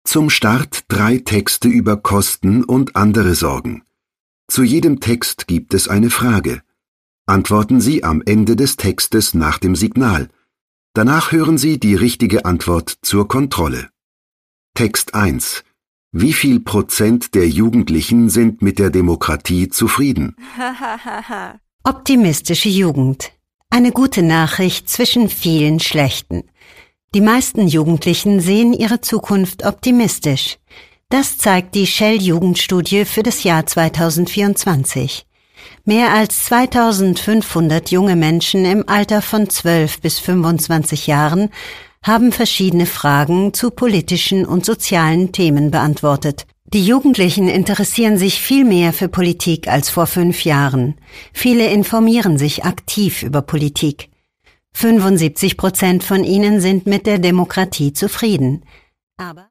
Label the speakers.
Speaker 1: Zum Start 3 Texte über Kosten und andere Sorgen. Zu jedem Text gibt es eine Frage. Antworten Sie am Ende des Textes nach dem Signal. Danach hören Sie die richtige Antwort zur Kontrolle. Text 1. Wie viel Prozent der Jugendlichen sind mit der Demokratie zufrieden?
Speaker 2: Optimistische Jugend. Eine gute Nachricht zwischen vielen schlechten. Die meisten Jugendlichen sehen ihre Zukunft optimistisch. Das zeigt die Shell-Jugendstudie für das Jahr 2024. Mehr als 2500 junge Menschen im Alter von 12 bis 25 Jahren haben verschiedene Fragen zu politischen und sozialen Themen beantwortet. Die Jugendlichen interessieren sich viel mehr für Politik als vor 5 Jahren. Viele informieren sich aktiv über Politik. 75% von ihnen sind mit der Demokratie zufrieden. Aber